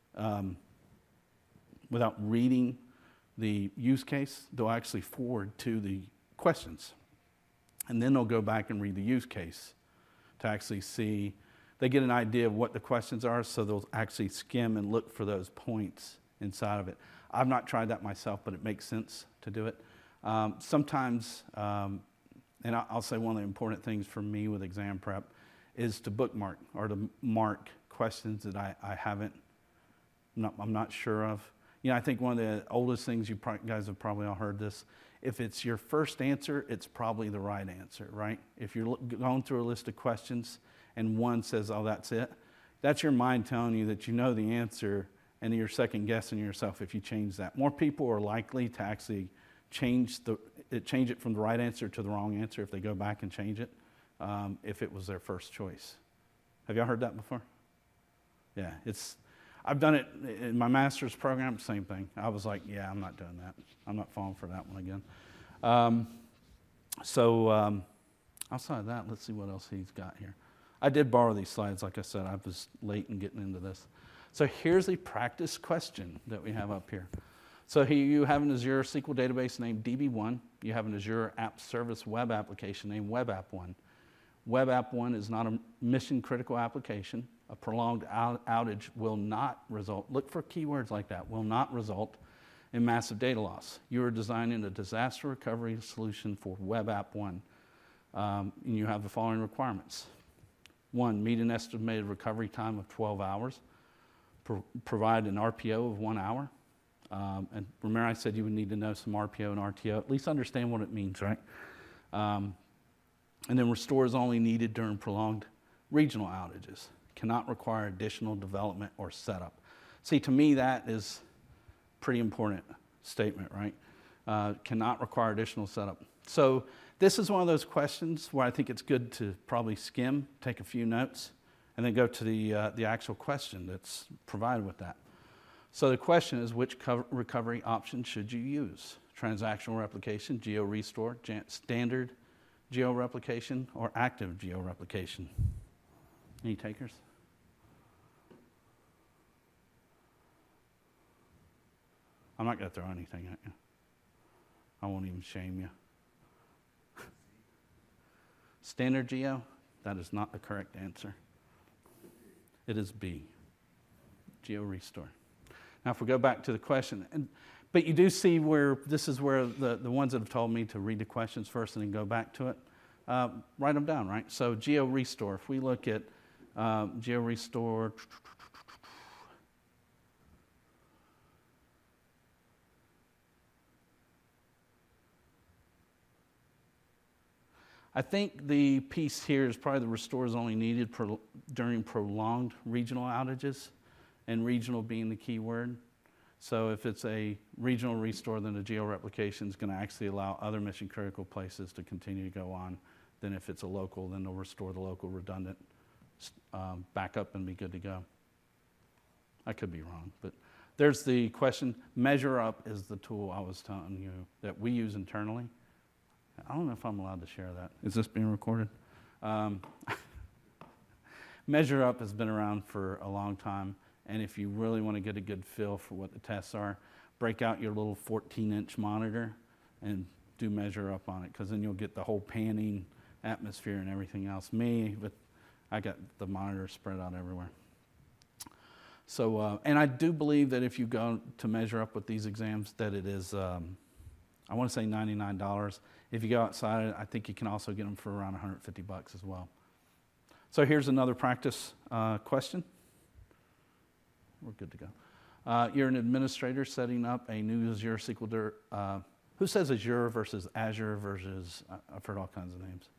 without reading the use case, they'll actually forward to the questions. And then they'll go back and read the use case to actually see, they get an idea of what the questions are, so they'll actually skim and look for those points inside of it. I've not tried that myself, but it makes sense to do it. Sometimes, and I'll say one of the important things for me with exam prep is to bookmark or to mark questions that I'm not sure of. You know, I think one of the oldest things you guys have probably all heard this. If it's your first answer, it's probably the right answer, right? If you're going through a list of questions and one says, oh, that's it, that's your mind telling you that you know the answer and you're second guessing yourself if you change that. More people are likely to actually change it from the right answer to the wrong answer if they go back and change it. If it was their first choice. Have y'all heard that before? Yeah, I've done it in my master's program, same thing. I was like, yeah, I'm not doing that. I'm not falling for that one again. Outside of that, let's see what else he's got here. I did borrow these slides, like I said. I was late in getting into this. So here's a practice question that we have up here. So here you have an Azure SQL database named DB1. you have an Azure App Service web application named Web App 1. Web App 1 is not a mission-critical application. A prolonged outage will not result, look for keywords like that, will not result in massive data loss. You are designing a disaster recovery solution for Web App 1. And you have the following requirements. 1, meet an estimated recovery time of 12 hours. Provide an RPO of 1 hour. And remember I said you would need to know some RPO and RTO, at least understand what it means, right? And then restore is only needed during prolonged regional outages. Cannot require additional development or setup. See, to me, that is a pretty important statement, right? Cannot require additional setup. So this is one of those questions where I think it's good to probably skim, take a few notes, and then go to the actual question that's provided with that. So the question is, which recovery option should you use? Transactional replication, geo-restore, standard geo-replication, or active geo-replication? Any takers? I'm not going to throw anything at you. I won't even shame you. Standard geo, that is not the correct answer. It is B, geo-restore. Now, if we go back to the question, but you do see where this is where the ones that have told me to read the questions first and then go back to it, write them down, right? So geo-restore, if we look at geo-restore, I think the piece here is probably the restore is only needed during prolonged regional outages, and regional being the key word. So if it's a regional restore, then the geo-replication is going to actually allow other mission-critical places to continue to go on. Then if it's a local, then they'll restore the local redundant backup and be good to go. I could be wrong, but there's the question. Measure Up is the tool I was telling you that we use internally. I don't know if I'm allowed to share that. Is this being recorded? Measure Up has been around for a long time, and if you really want to get a good feel for what the tests are, break out your little 14-inch monitor and do Measure Up on it, because then you'll get the whole panning atmosphere and everything else. But I got the monitor spread out everywhere. So, and I do believe that if you go to Measure Up with these exams, that it is, I want to say $99. If you go outside, I think you can also get them for around $150 as well. So here's another practice question. We're good to go. You're an administrator setting up a new Azure SQL. Who says Azure versus Azure versus, I've heard all kinds of names.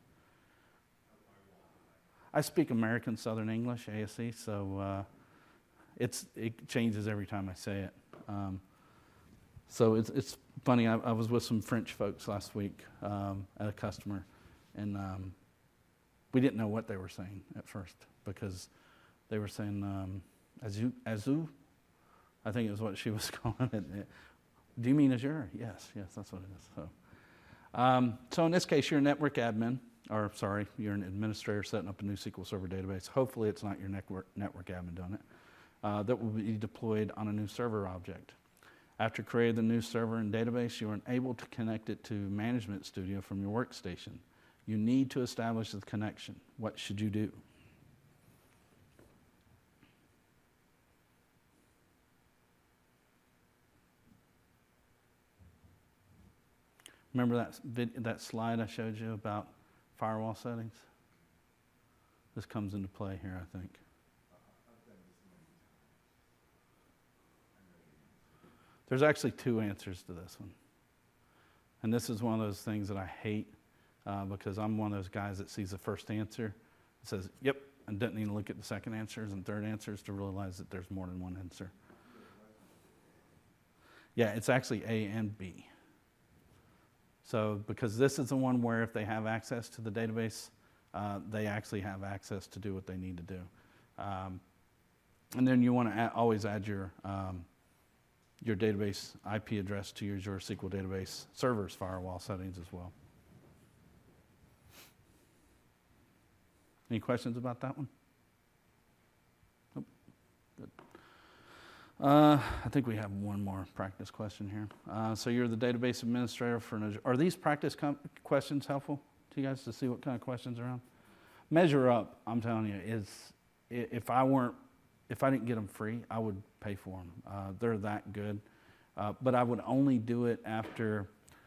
I speak American Southern English, ASE, so it changes every time I say it. So it's funny, I was with some French folks last week at a customer, and we didn't know what they were saying at first, because they were saying Azure, I think it was what she was calling it. Do you mean Azure? Yes, that's what it is. So in this case, you're a network admin, or sorry, you're an administrator setting up a new SQL Server database. Hopefully it's not your network admin doing it. That will be deployed on a new server object. After creating the new server and database, you are able to connect it to Management Studio from your workstation. You need to establish the connection. What should you do? Remember that slide I showed you about firewall settings? This comes into play here, I think. There's actually two answers to this one. And this is one of those things that I hate because I'm one of those guys that sees the first answer and says, yep, and doesn't even look at the second answers and third answers to realize that there's more than one answer. Yeah, it's actually A and B. So because this is the one where if they have access to the database, they actually have access to do what they need to do. And then you want to always add your database IP address to your Azure SQL database server's firewall settings as well. Any questions about that one? Nope. Good. I think we have one more practice question here. So you're the database administrator for Azure. Are these practice questions helpful to you guys to see what kind of questions are around? Measure Up, I'm telling you, is if I didn't get them free, I would pay for them. They're that good. But I would only do it after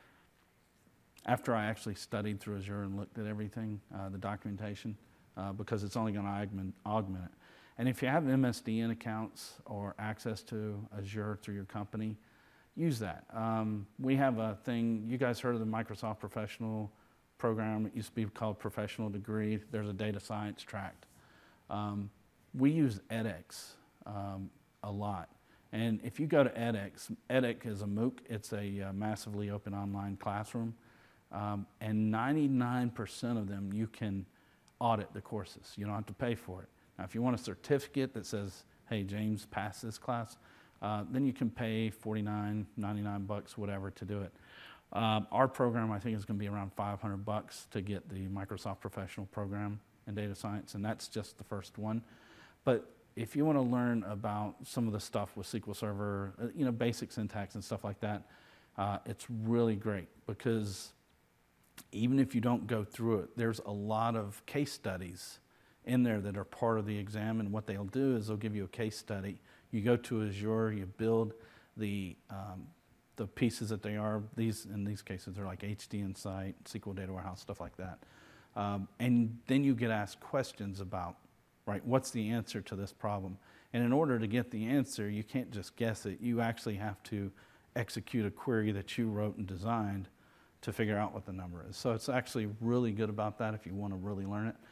I actually studied through Azure and looked at everything, the documentation, because it's only going to augment it. And if you have MSDN accounts or access to Azure through your company, use that. We have a thing, you guys heard of the Microsoft Professional program. It used to be called Professional Degree. There's a data science tract. We use edX a lot. And if you go to edX, edX is a MOOC. It's a massively open online classroom. And 99% of them, you can audit the courses. You don't have to pay for it. Now, if you want a certificate that says, hey, James passed this class, then you can pay $49, $99, whatever, to do it. Our program, I think, is going to be around $500 to get the Microsoft Professional program in data science, and that's just the first one. But if you want to learn about some of the stuff with SQL Server, basic syntax and stuff like that, it's really great because even if you don't go through it, there's a lot of case studies in there that are part of the exam, and what they'll do is they'll give you a case study. You go to Azure, you build the pieces that they are. In these cases, they're like HD Insight, SQL Data Warehouse, stuff like that. And then you get asked questions about, right, what's the answer to this problem? And in order to get the answer, you can't just guess it. You actually have to execute a query that you wrote and designed to figure out what the number is. So it's actually really good about that if you want to really learn it.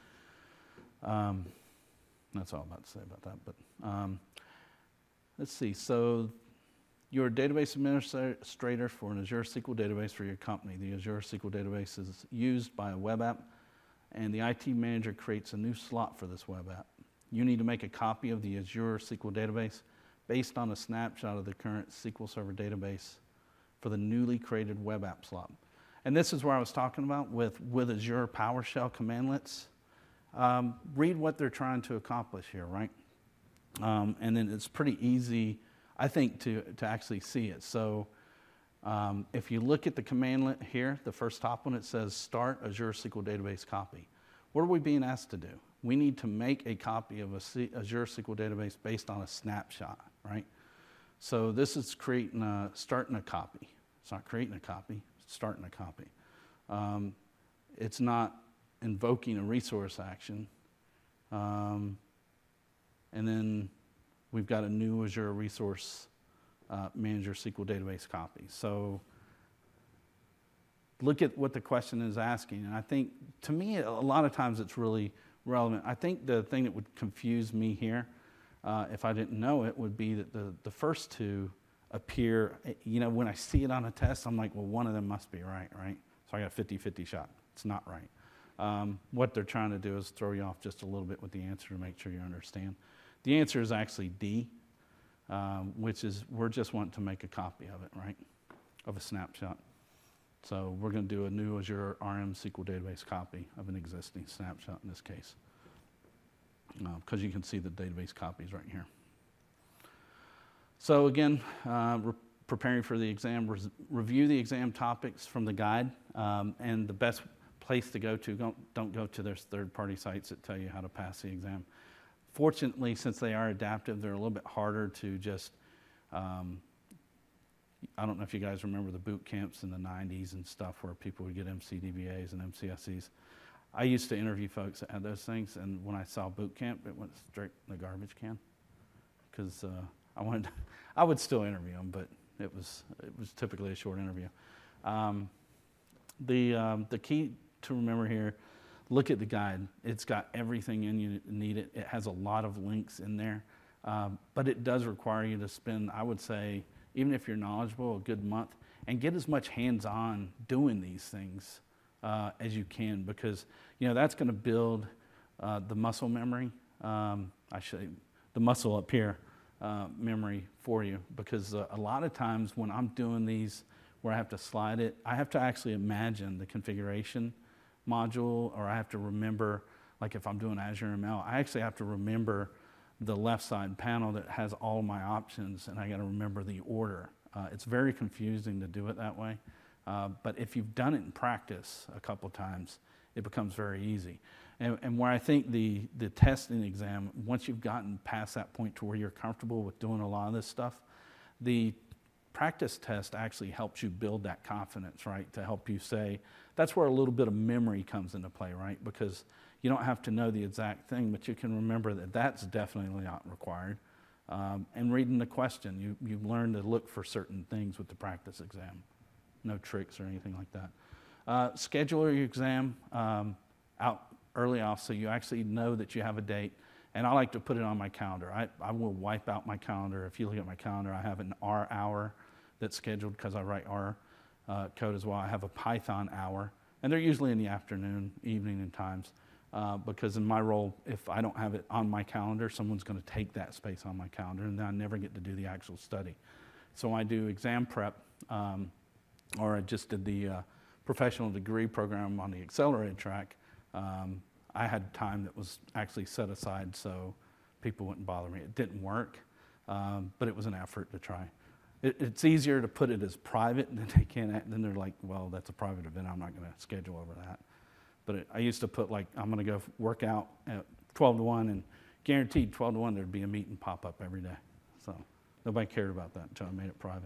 That's all I'm about to say about that. But let's see. So you're a database administrator for an Azure SQL database for your company. The Azure SQL database is used by a web app, and the IT manager creates a new slot for this web app. You need to make a copy of the Azure SQL database based on a snapshot of the current SQL Server database for the newly created web app slot. And this is where I was talking about with Azure PowerShell commandlets. Read what they're trying to accomplish here, right? And then it's pretty easy, I think, to actually see it. So if you look at the commandlet here, the first top one, it says start Azure SQL database copy. What are we being asked to do? We need to make a copy of Azure SQL database based on a snapshot, right? So this is starting a copy. It's not creating a copy, it's starting a copy. It's not invoking a resource action. And then we've got a new Azure Resource Manager SQL database copy. So look at what the question is asking. And I think, to me, a lot of times it's really relevant. I think the thing that would confuse me here, if I didn't know it, would be that the first two appear, when I see it on a test, I'm like, well, one of them must be right? So I got a 50-50 shot. It's not right. What they're trying to do is throw you off just a little bit with the answer to make sure you understand. The answer is actually D, which is we're just wanting to make a copy of it, right, of a snapshot. So we're going to do a new Azure RM SQL database copy of an existing snapshot in this case, because you can see the database copies right here. So again, we're preparing for the exam. Review the exam topics from the guide, and the best place to go to, don't go to their third-party sites that tell you how to pass the exam. Fortunately, since they are adaptive, they're a little bit harder to just, I don't know if you guys remember the boot camps in the 90s and stuff where people would get MCDBAs and MCSEs. I used to interview folks that had those things, and when I saw boot camp, it went straight in the garbage can, because I would still interview them, but it was typically a short interview. The key to remember here, look at the guide. It's got everything in you need it. It has a lot of links in there, but it does require you to spend, I would say, even if you're knowledgeable, a good month, and get as much hands-on doing these things as you can, because that's going to build the muscle memory. The muscle up here memory for you, because a lot of times when I'm doing these where I have to slide it, I have to actually imagine the configuration module, or I have to remember, like if I'm doing Azure ML, I actually have to remember the left side panel that has all my options, and I got to remember the order. It's very confusing to do it that way, but if you've done it in practice a couple times, it becomes very easy. And where I think the testing exam, once you've gotten past that point to where you're comfortable with doing a lot of this stuff, the practice test actually helps you build that confidence, right? To help you say, that's where a little bit of memory comes into play, right? Because you don't have to know the exact thing, but you can remember that that's definitely not required. And reading the question, you learn to look for certain things with the practice exam. No tricks or anything like that. Schedule your exam out early off so you actually know that you have a date. And I like to put it on my calendar. I will wipe out my calendar. If you look at my calendar, I have an R hour that's scheduled because I write R code as well. I have a Python hour, and they're usually in the afternoon, evening, and times. Because in my role, if I don't have it on my calendar, someone's going to take that space on my calendar, and then I never get to do the actual study. So I do exam prep, or I just did the professional degree program on the accelerated track. I had time that was actually set aside so people wouldn't bother me. It didn't work, but it was an effort to try. It's easier to put it as private than they can. Then they're like, well, that's a private event. I'm not going to schedule over that. But I used to put like, I'm going to go work out at 12 to 1, and guaranteed 12 to 1 there'd be a meeting pop up every day. So nobody cared about that until I made it private.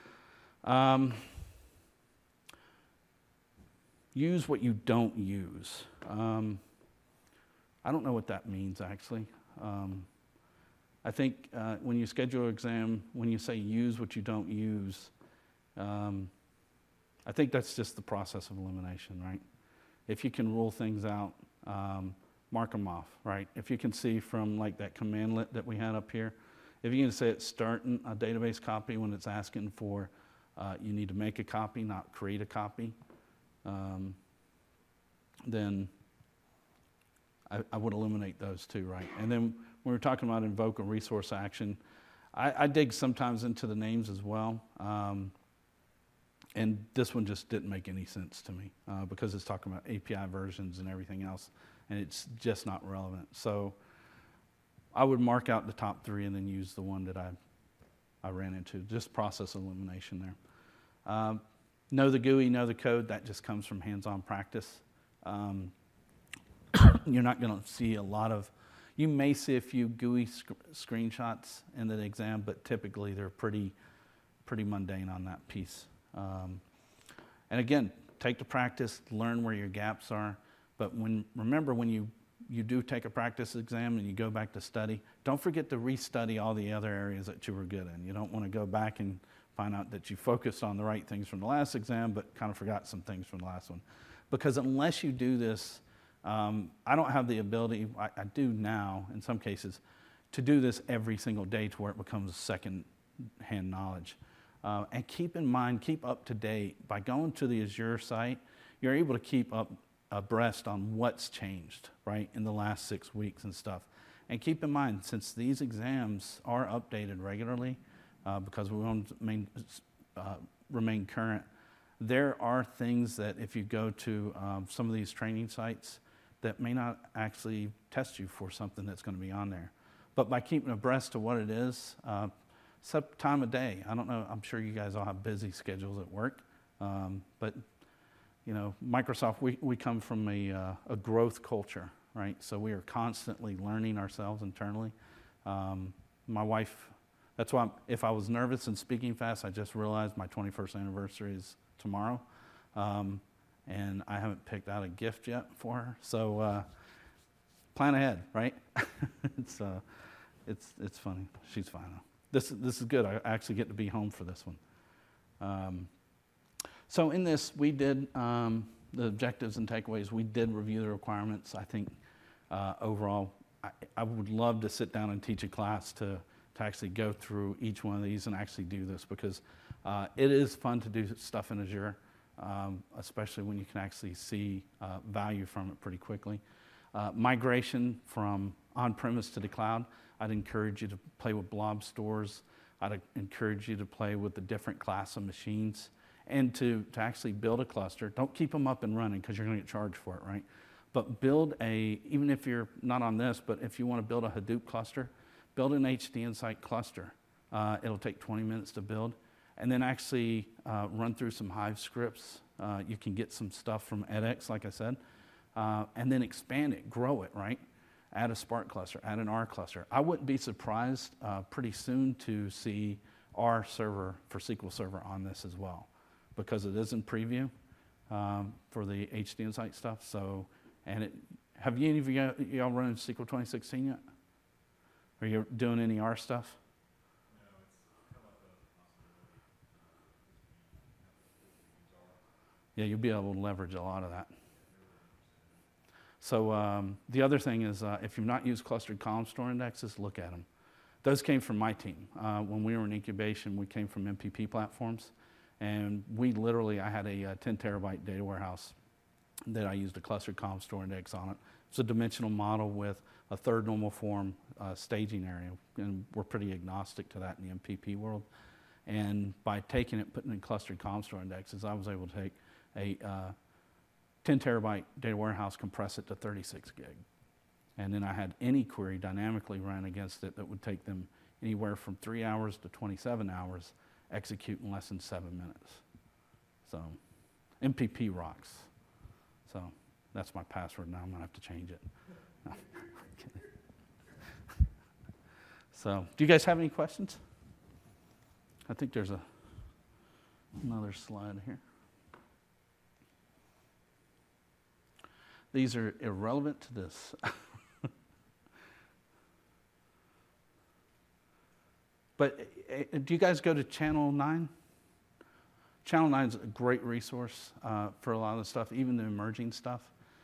Use what you don't use. I don't know what that means, actually. I think when you schedule an exam, when you say use what you don't use, I think that's just the process of elimination, right? If you can rule things out, mark them off, right? If you can see from like that commandlet that we had up here, if you can say it's starting a database copy when it's asking for, you need to make a copy, not create a copy, then I would eliminate those two, right? And then when we're talking about invoke a resource action, I dig sometimes into the names as well. And this one just didn't make any sense to me because it's talking about API versions and everything else, and it's just not relevant. So I would mark out the top three and then use the one that I ran into, just process elimination there. Know the GUI, know the code, that just comes from hands-on practice. You're not going to see a lot of, you may see a few GUI screenshots in the exam, but typically they're pretty mundane on that piece. And again, take the practice, learn where your gaps are, but remember when you do take a practice exam and you go back to study, don't forget to restudy all the other areas that you were good in. You don't want to go back and find out that you focused on the right things from the last exam, but kind of forgot some things from the last one. Because unless you do this, I don't have the ability, I do now in some cases, to do this every single day to where it becomes second-hand knowledge. And keep in mind, keep up to date. By going to the Azure site, you're able to keep up abreast on what's changed, right, in the last 6 weeks and stuff. And keep in mind, since these exams are updated regularly, because we want to remain current, there are things that if you go to some of these training sites that may not actually test you for something that's going to be on there. But by keeping abreast to what it is, set time of day. I don't know, I'm sure you guys all have busy schedules at work, but you know, Microsoft, we come from a growth culture, right? So we are constantly learning ourselves internally. My wife, that's why if I was nervous and speaking fast, I just realized my 21st anniversary is tomorrow, and I haven't picked out a gift yet for her. So plan ahead, right? It's funny. She's fine though. This is good. I actually get to be home for this one. So in this, we did the objectives and takeaways. We did review the requirements. I think overall, I would love to sit down and teach a class to actually go through each one of these and actually do this, because it is fun to do stuff in Azure, especially when you can actually see value from it pretty quickly. Migration from on-premise to the cloud, I'd encourage you to play with blob stores. I'd encourage you to play with the different class of machines and to actually build a cluster. Don't keep them up and running because you're going to get charged for it, right? But build even if you're not on this, but if you want to build a Hadoop cluster, build an HD Insight cluster. It'll take 20 minutes to build, and then actually run through some Hive scripts. You can get some stuff from edX, like I said, and then expand it, grow it, right? Add a Spark cluster, add an R cluster. I wouldn't be surprised pretty soon to see R server for SQL Server on this as well, because it is in preview for the HD Insight stuff. So, have any of y'all run SQL 2016 yet? Are you doing any R stuff? No, it's kind of like a possibility. Yeah, you'll be able to leverage a lot of that. So the other thing is, if you've not used clustered column store indexes, look at them. Those came from my team. When we were in incubation, we came from MPP platforms, and I had a 10 terabyte data warehouse that I used a clustered column store index on it. It's a dimensional model with a third normal form staging area, and we're pretty agnostic to that in the MPP world. And by taking it, putting it in clustered column store indexes, I was able to take a 10 terabyte data warehouse, compress it to 36 gig. And then I had any query dynamically run against it that would take them anywhere from 3 hours to 27 hours, execute in less than 7 minutes. So MPP rocks. So that's my password now. I'm going to have to change it. No, I'm kidding. So do you guys have any questions? I think there's another slide here. These are irrelevant to this. But do you guys go to Channel 9? Channel 9 is a great resource for a lot of the stuff, even the emerging stuff.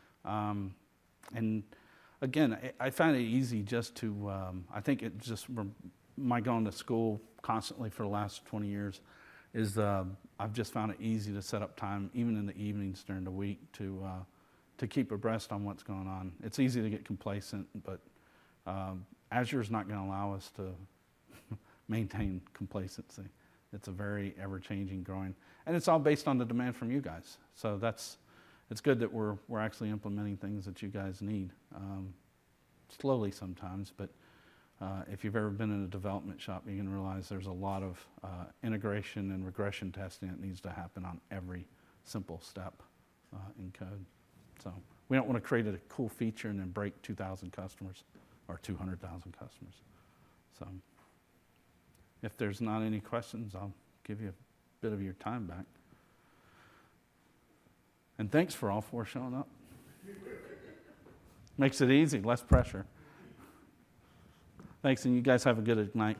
And again, I find it easy just to, I think it just, my going to school constantly for the last 20 years is I've just found it easy to set up time, even in the evenings during the week, to keep abreast on what's going on. It's easy to get complacent, but Azure is not going to allow us to maintain complacency. It's a very ever-changing, growing, and it's all based on the demand from you guys. So it's good that we're actually implementing things that you guys need. Slowly sometimes, but if you've ever been in a development shop, you can realize there's a lot of integration and regression testing that needs to happen on every simple step in code. So we don't want to create a cool feature and then break 2,000 customers or 200,000 customers. So if there's not any questions, I'll give you a bit of your time back. And thanks for all four showing up. Makes it easy, less pressure. Thanks, and you guys have a good night.